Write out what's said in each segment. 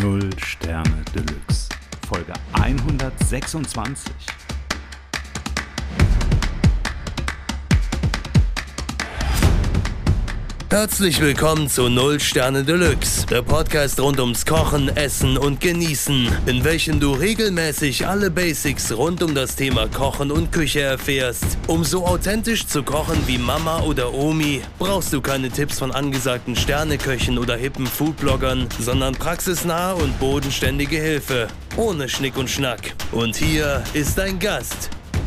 0 Sterne Deluxe, Folge 126. Herzlich willkommen zu 0 Sterne Deluxe, der Podcast rund ums Kochen, Essen und Genießen, in welchem du regelmäßig alle Basics rund um das Thema Kochen und Küche erfährst. Um so authentisch zu kochen wie Mama oder Omi, brauchst du keine Tipps von angesagten Sterneköchen oder hippen Foodbloggern, sondern praxisnahe und bodenständige Hilfe, ohne Schnick und Schnack. Und hier ist dein Gast.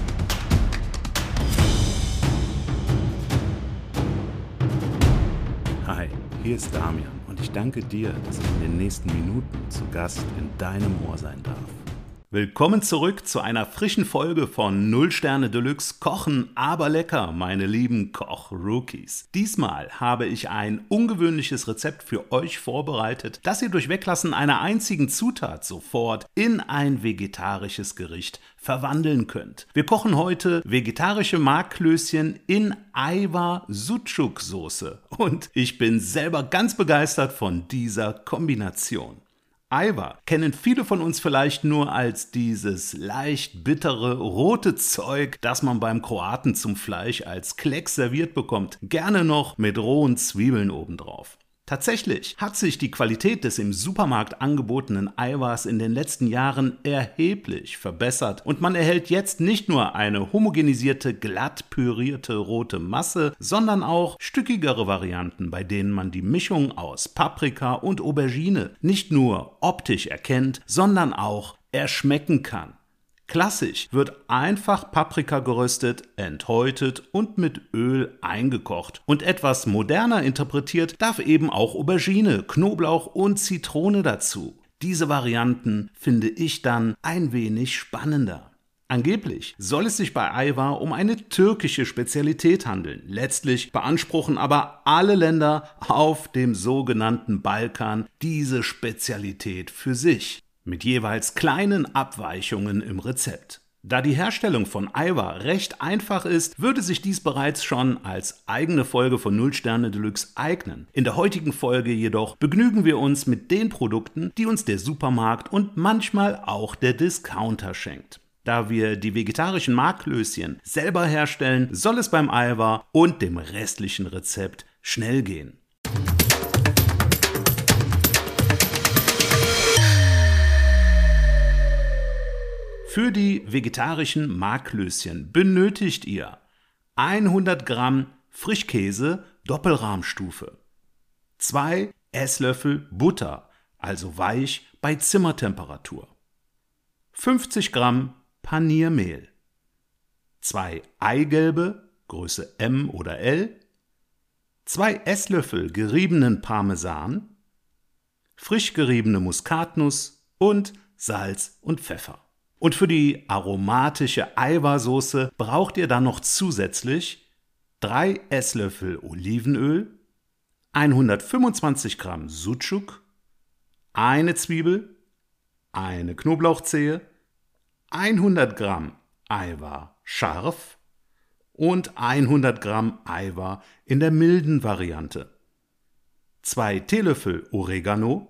Hi, hier ist Damian und ich danke dir, dass ich in den nächsten Minuten zu Gast in deinem Ohr sein darf. Willkommen zurück zu einer frischen Folge von 0 Sterne Deluxe Kochen, aber lecker, meine lieben Koch-Rookies. Diesmal habe ich ein ungewöhnliches Rezept für euch vorbereitet, das ihr durch Weglassen einer einzigen Zutat sofort in ein vegetarisches Gericht verwandeln könnt. Wir kochen heute vegetarische Markklößchen in Ajvar-Sucuk-Soße und ich bin selber ganz begeistert von dieser Kombination. Ajvar kennen viele von uns vielleicht nur als dieses leicht bittere, rote Zeug, das man beim Kroaten zum Fleisch als Klecks serviert bekommt, gerne noch mit rohen Zwiebeln obendrauf. Tatsächlich hat sich die Qualität des im Supermarkt angebotenen Ajvars in den letzten Jahren erheblich verbessert und man erhält jetzt nicht nur eine homogenisierte, glatt pürierte rote Masse, sondern auch stückigere Varianten, bei denen man die Mischung aus Paprika und Aubergine nicht nur optisch erkennt, sondern auch erschmecken kann. Klassisch wird einfach Paprika geröstet, enthäutet und mit Öl eingekocht. Und etwas moderner interpretiert darf eben auch Aubergine, Knoblauch und Zitrone dazu. Diese Varianten finde ich dann ein wenig spannender. Angeblich soll es sich bei Ajvar um eine türkische Spezialität handeln. Letztlich beanspruchen aber alle Länder auf dem sogenannten Balkan diese Spezialität für sich, mit jeweils kleinen Abweichungen im Rezept. Da die Herstellung von Ajvar recht einfach ist, würde sich dies bereits schon als eigene Folge von 0 Sterne Deluxe eignen. In der heutigen Folge jedoch begnügen wir uns mit den Produkten, die uns der Supermarkt und manchmal auch der Discounter schenkt. Da wir die vegetarischen Markklößchen selber herstellen, soll es beim Ajvar und dem restlichen Rezept schnell gehen. Für die vegetarischen Markklößchen benötigt ihr 100 Gramm Frischkäse Doppelrahmstufe, 2 Esslöffel Butter, also weich bei Zimmertemperatur, 50 Gramm Paniermehl, 2 Eigelbe, Größe M oder L, 2 Esslöffel geriebenen Parmesan, frisch geriebene Muskatnuss und Salz und Pfeffer. Und für die aromatische Ajvar-Soße braucht ihr dann noch zusätzlich 3 Esslöffel Olivenöl, 125 Gramm Sucuk, eine Zwiebel, eine Knoblauchzehe, 100 Gramm Ajvar scharf und 100 Gramm Ajvar in der milden Variante, 2 Teelöffel Oregano,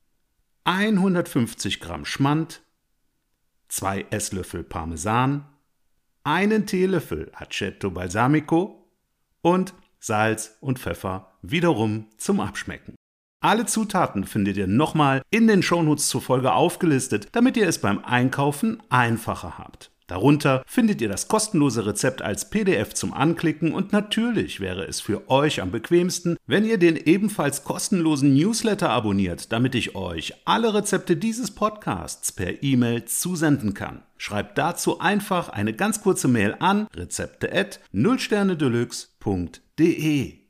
150 Gramm Schmand, 2 Esslöffel Parmesan, 1 Teelöffel Aceto Balsamico und Salz und Pfeffer wiederum zum Abschmecken. Alle Zutaten findet ihr nochmal in den Shownotes zur Folge aufgelistet, damit ihr es beim Einkaufen einfacher habt. Darunter findet ihr das kostenlose Rezept als PDF zum Anklicken und natürlich wäre es für euch am bequemsten, wenn ihr den ebenfalls kostenlosen Newsletter abonniert, damit ich euch alle Rezepte dieses Podcasts per E-Mail zusenden kann. Schreibt dazu einfach eine ganz kurze Mail an rezepte@0sternedeluxe.de.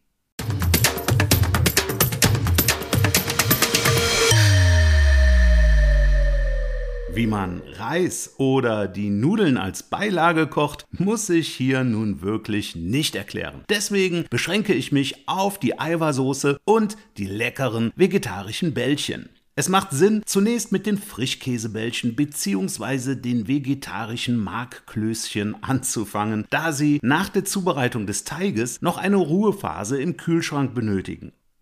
Wie man Reis oder die Nudeln als Beilage kocht, muss ich hier nun wirklich nicht erklären. Deswegen beschränke ich mich auf die Ajvar-Soße und die leckeren vegetarischen Bällchen. Es macht Sinn, zunächst mit den Frischkäsebällchen bzw. den vegetarischen Markklößchen anzufangen, da sie nach der Zubereitung des Teiges noch eine Ruhephase im Kühlschrank benötigen.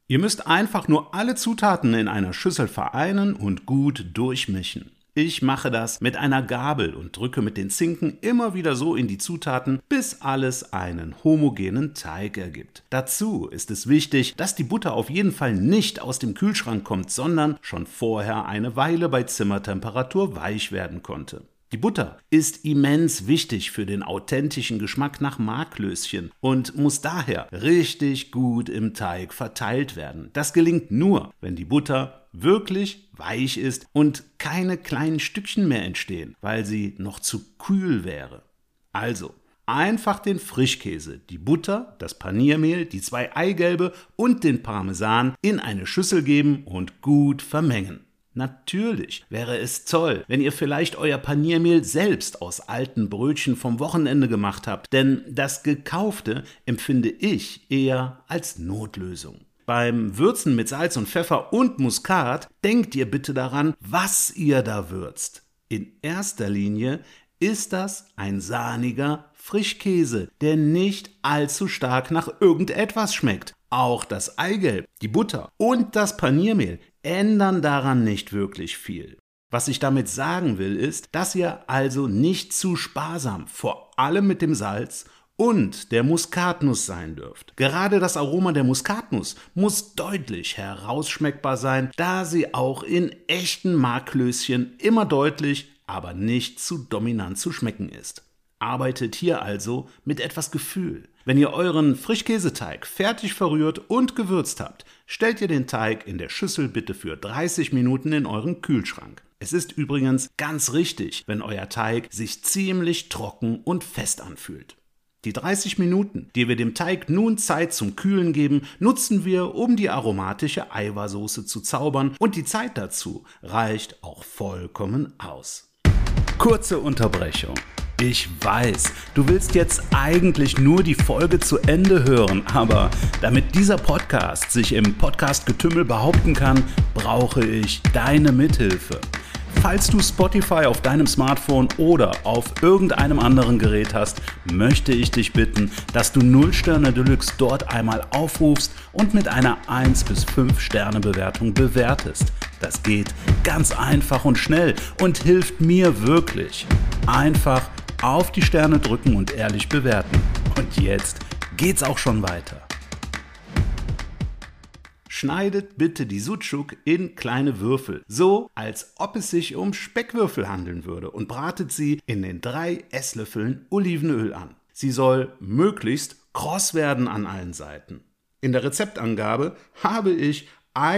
Ihr müsst einfach nur alle Zutaten in einer Schüssel vereinen und gut durchmischen. Ich mache das mit einer Gabel und drücke mit den Zinken immer wieder so in die Zutaten, bis alles einen homogenen Teig ergibt. Dazu ist es wichtig, dass die Butter auf jeden Fall nicht aus dem Kühlschrank kommt, sondern schon vorher eine Weile bei Zimmertemperatur weich werden konnte. Die Butter ist immens wichtig für den authentischen Geschmack nach Marklöschen und muss daher richtig gut im Teig verteilt werden. Das gelingt nur, wenn die Butter wirklich weich ist und keine kleinen Stückchen mehr entstehen, weil sie noch zu kühl wäre. Also einfach den Frischkäse, die Butter, das Paniermehl, die 2 Eigelbe und den Parmesan in eine Schüssel geben und gut vermengen. Natürlich wäre es toll, wenn ihr vielleicht euer Paniermehl selbst aus alten Brötchen vom Wochenende gemacht habt, denn das Gekaufte empfinde ich eher als Notlösung. Beim Würzen mit Salz und Pfeffer und Muskat denkt ihr bitte daran, was ihr da würzt. In erster Linie ist das ein sahniger Frischkäse, der nicht allzu stark nach irgendetwas schmeckt. Auch das Eigelb, die Butter und das Paniermehl ändern daran nicht wirklich viel. Was ich damit sagen will, ist, dass ihr also nicht zu sparsam, vor allem mit dem Salz und der Muskatnuss sein dürft. Gerade das Aroma der Muskatnuss muss deutlich herausschmeckbar sein, da sie auch in echten Marklöschen immer deutlich, aber nicht zu dominant zu schmecken ist. Arbeitet hier also mit etwas Gefühl. Wenn ihr euren Frischkäseteig fertig verrührt und gewürzt habt, stellt ihr den Teig in der Schüssel bitte für 30 Minuten in euren Kühlschrank. Es ist übrigens ganz richtig, wenn euer Teig sich ziemlich trocken und fest anfühlt. Die 30 Minuten, die wir dem Teig nun Zeit zum Kühlen geben, nutzen wir, um die aromatische Eiwa-Soße zu zaubern, und die Zeit dazu reicht auch vollkommen aus. Kurze Unterbrechung. Ich weiß, du willst jetzt eigentlich nur die Folge zu Ende hören, aber damit dieser Podcast sich im Podcast-Getümmel behaupten kann, brauche ich deine Mithilfe. Falls du Spotify auf deinem Smartphone oder auf irgendeinem anderen Gerät hast, möchte ich dich bitten, dass du 0 Sterne Deluxe dort einmal aufrufst und mit einer 1 bis 5 Sterne Bewertung bewertest. Das geht ganz einfach und schnell und hilft mir wirklich. Einfach auf die Sterne drücken und ehrlich bewerten. Und jetzt geht's auch schon weiter. Schneidet bitte die Sucuk in kleine Würfel, so als ob es sich um Speckwürfel handeln würde, und bratet sie in den 3 Esslöffeln Olivenöl an. Sie soll möglichst kross werden an allen Seiten. In der Rezeptangabe habe ich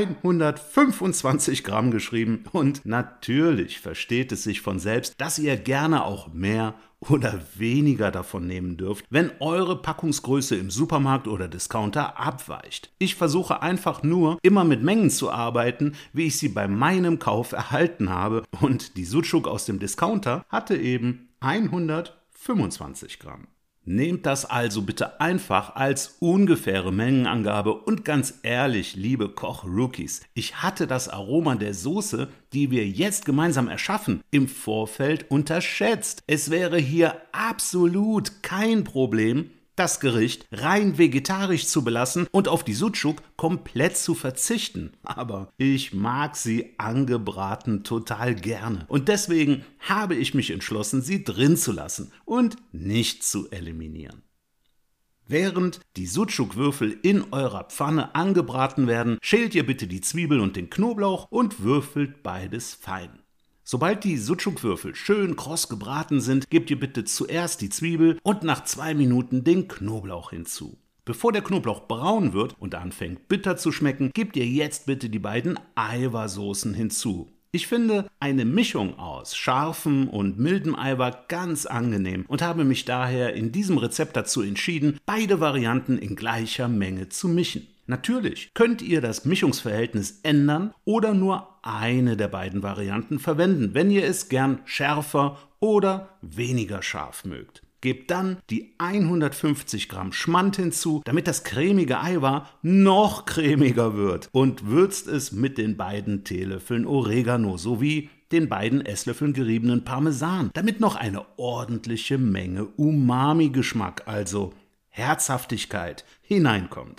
125 Gramm geschrieben und natürlich versteht es sich von selbst, dass ihr gerne auch mehr oder weniger davon nehmen dürft, wenn eure Packungsgröße im Supermarkt oder Discounter abweicht. Ich versuche einfach nur, immer mit Mengen zu arbeiten, wie ich sie bei meinem Kauf erhalten habe, und die Sucuk aus dem Discounter hatte eben 125 Gramm. Nehmt das also bitte einfach als ungefähre Mengenangabe und ganz ehrlich, liebe Koch-Rookies, ich hatte das Aroma der Soße, die wir jetzt gemeinsam erschaffen, im Vorfeld unterschätzt. Es wäre hier absolut kein Problem, das Gericht rein vegetarisch zu belassen und auf die Sucuk komplett zu verzichten. Aber ich mag sie angebraten total gerne. Und deswegen habe ich mich entschlossen, sie drin zu lassen und nicht zu eliminieren. Während die Sucuk-Würfel in eurer Pfanne angebraten werden, schält ihr bitte die Zwiebel und den Knoblauch und würfelt beides fein. Sobald die Sucuk-Würfel schön kross gebraten sind, gebt ihr bitte zuerst die Zwiebel und nach 2 Minuten den Knoblauch hinzu. Bevor der Knoblauch braun wird und anfängt bitter zu schmecken, gebt ihr jetzt bitte die beiden Eiwa-Soßen hinzu. Ich finde eine Mischung aus scharfem und mildem Eiwa ganz angenehm und habe mich daher in diesem Rezept dazu entschieden, beide Varianten in gleicher Menge zu mischen. Natürlich könnt ihr das Mischungsverhältnis ändern oder nur eine der beiden Varianten verwenden, wenn ihr es gern schärfer oder weniger scharf mögt. Gebt dann die 150 Gramm Schmand hinzu, damit das cremige Eiwa noch cremiger wird, und würzt es mit den beiden Teelöffeln Oregano sowie den beiden Esslöffeln geriebenen Parmesan, damit noch eine ordentliche Menge Umami-Geschmack, also Herzhaftigkeit, hineinkommt.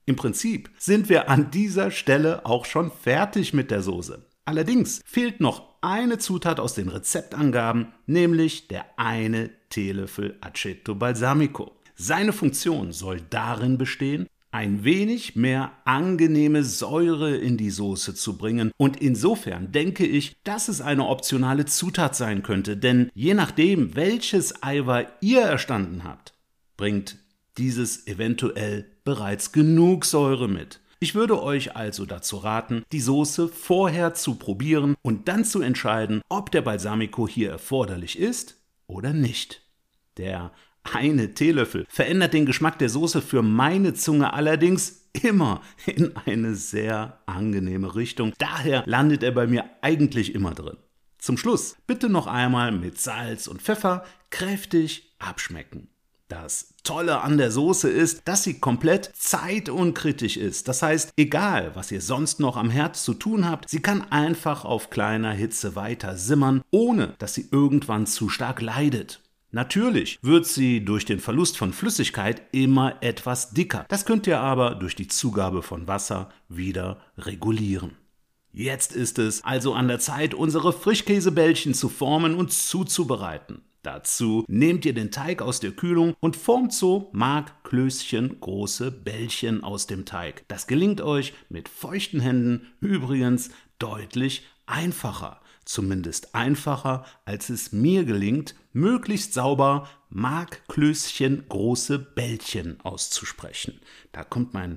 Im Prinzip sind wir an dieser Stelle auch schon fertig mit der Soße. Allerdings fehlt noch eine Zutat aus den Rezeptangaben, nämlich der eine Teelöffel Aceto Balsamico. Seine Funktion soll darin bestehen, ein wenig mehr angenehme Säure in die Soße zu bringen, und insofern denke ich, dass es eine optionale Zutat sein könnte, denn je nachdem, welches Eiweiß ihr erstanden habt, bringt dieses eventuell bereits genug Säure mit. Ich würde euch also dazu raten, die Soße vorher zu probieren und dann zu entscheiden, ob der Balsamico hier erforderlich ist oder nicht. Der eine Teelöffel verändert den Geschmack der Soße für meine Zunge allerdings immer in eine sehr angenehme Richtung. Daher landet er bei mir eigentlich immer drin. Zum Schluss bitte noch einmal mit Salz und Pfeffer kräftig abschmecken. Das Tolle an der Soße ist, dass sie komplett zeitunkritisch ist. Das heißt, egal, was ihr sonst noch am Herd zu tun habt, sie kann einfach auf kleiner Hitze weiter simmern, ohne dass sie irgendwann zu stark leidet. Natürlich wird sie durch den Verlust von Flüssigkeit immer etwas dicker. Das könnt ihr aber durch die Zugabe von Wasser wieder regulieren. Jetzt ist es also an der Zeit, unsere Frischkäsebällchen zu formen und zuzubereiten. Dazu nehmt ihr den Teig aus der Kühlung und formt so Markklößchen große Bällchen aus dem Teig. Das gelingt euch mit feuchten Händen übrigens deutlich einfacher. Zumindest einfacher, als es mir gelingt, möglichst sauber Markklößchen große Bällchen auszusprechen. Da kommt mein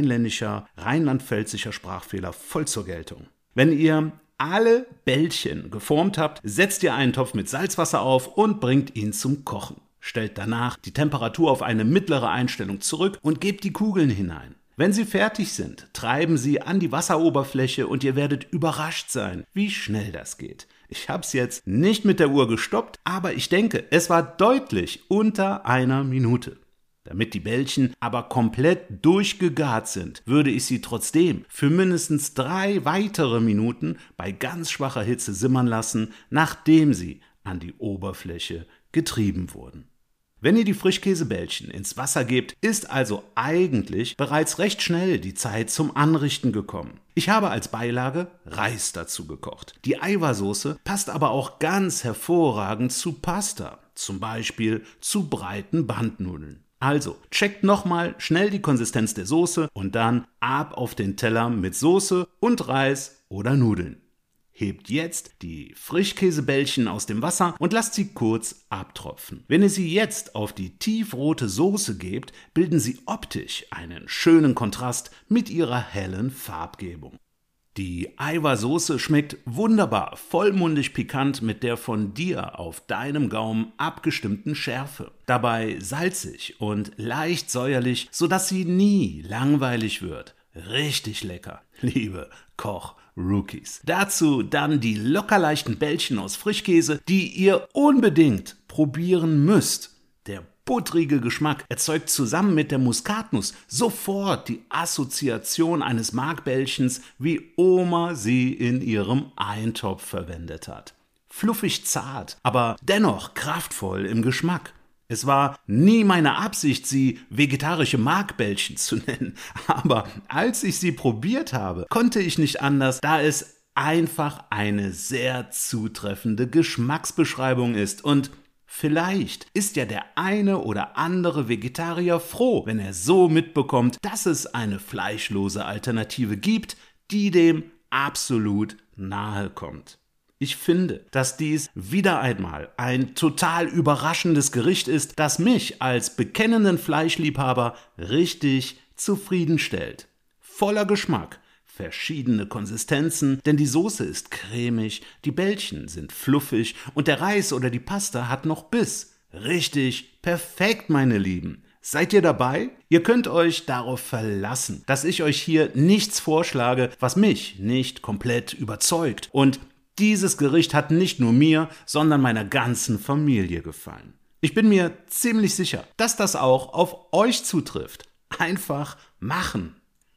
rheinländischer-rheinland-pfälzischer Sprachfehler voll zur Geltung. Wenn ihr alle Bällchen geformt habt, setzt ihr einen Topf mit Salzwasser auf und bringt ihn zum Kochen. Stellt danach die Temperatur auf eine mittlere Einstellung zurück und gebt die Kugeln hinein. Wenn sie fertig sind, treiben sie an die Wasseroberfläche und ihr werdet überrascht sein, wie schnell das geht. Ich habe es jetzt nicht mit der Uhr gestoppt, aber ich denke, es war deutlich unter einer Minute. Damit die Bällchen aber komplett durchgegart sind, würde ich sie trotzdem für mindestens 3 weitere Minuten bei ganz schwacher Hitze simmern lassen, nachdem sie an die Oberfläche getrieben wurden. Wenn ihr die Frischkäsebällchen ins Wasser gebt, ist also eigentlich bereits recht schnell die Zeit zum Anrichten gekommen. Ich habe als Beilage Reis dazu gekocht. Die Eiwa-Soße passt aber auch ganz hervorragend zu Pasta, zum Beispiel zu breiten Bandnudeln. Also, checkt nochmal schnell die Konsistenz der Soße und dann ab auf den Teller mit Soße und Reis oder Nudeln. Hebt jetzt die Frischkäsebällchen aus dem Wasser und lasst sie kurz abtropfen. Wenn ihr sie jetzt auf die tiefrote Soße gebt, bilden sie optisch einen schönen Kontrast mit ihrer hellen Farbgebung. Die Eiwa-Soße schmeckt wunderbar, vollmundig pikant mit der von dir auf deinem Gaumen abgestimmten Schärfe. Dabei salzig und leicht säuerlich, sodass sie nie langweilig wird. Richtig lecker, liebe Koch-Rookies. Dazu dann die lockerleichten Bällchen aus Frischkäse, die ihr unbedingt probieren müsst. Der buttrige Geschmack erzeugt zusammen mit der Muskatnuss sofort die Assoziation eines Markbällchens, wie Oma sie in ihrem Eintopf verwendet hat. Fluffig zart, aber dennoch kraftvoll im Geschmack. Es war nie meine Absicht, sie vegetarische Markbällchen zu nennen, aber als ich sie probiert habe, konnte ich nicht anders, da es einfach eine sehr zutreffende Geschmacksbeschreibung ist. Und vielleicht ist ja der eine oder andere Vegetarier froh, wenn er so mitbekommt, dass es eine fleischlose Alternative gibt, die dem absolut nahe kommt. Ich finde, dass dies wieder einmal ein total überraschendes Gericht ist, das mich als bekennenden Fleischliebhaber richtig zufriedenstellt. Voller Geschmack, verschiedene Konsistenzen, denn die Soße ist cremig, die Bällchen sind fluffig und der Reis oder die Pasta hat noch Biss. Richtig perfekt, meine Lieben. Seid ihr dabei? Ihr könnt euch darauf verlassen, dass ich euch hier nichts vorschlage, was mich nicht komplett überzeugt. Und dieses Gericht hat nicht nur mir, sondern meiner ganzen Familie gefallen. Ich bin mir ziemlich sicher, dass das auch auf euch zutrifft. Einfach machen.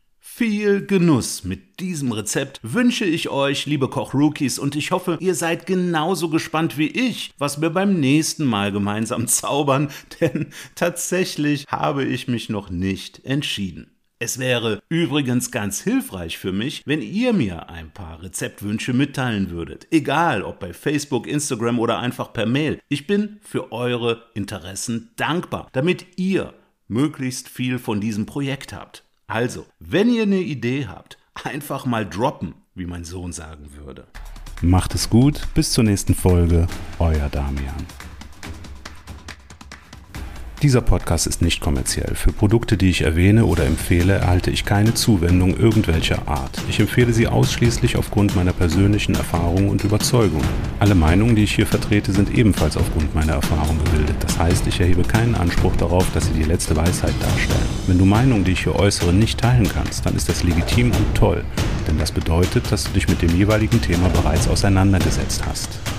Viel Genuss mit diesem Rezept wünsche ich euch, liebe Koch-Rookies, und ich hoffe, ihr seid genauso gespannt wie ich, was wir beim nächsten Mal gemeinsam zaubern, denn tatsächlich habe ich mich noch nicht entschieden. Es wäre übrigens ganz hilfreich für mich, wenn ihr mir ein paar Rezeptwünsche mitteilen würdet. Egal, ob bei Facebook, Instagram oder einfach per Mail. Ich bin für eure Interessen dankbar, damit ihr möglichst viel von diesem Projekt habt. Also, wenn ihr eine Idee habt, einfach mal droppen, wie mein Sohn sagen würde. Macht es gut, bis zur nächsten Folge, euer Damian. Dieser Podcast ist nicht kommerziell. Für Produkte, die ich erwähne oder empfehle, erhalte ich keine Zuwendung irgendwelcher Art. Ich empfehle sie ausschließlich aufgrund meiner persönlichen Erfahrungen und Überzeugungen. Alle Meinungen, die ich hier vertrete, sind ebenfalls aufgrund meiner Erfahrung gebildet. Das heißt, ich erhebe keinen Anspruch darauf, dass sie die letzte Weisheit darstellen. Wenn du Meinungen, die ich hier äußere, nicht teilen kannst, dann ist das legitim und toll. Denn das bedeutet, dass du dich mit dem jeweiligen Thema bereits auseinandergesetzt hast.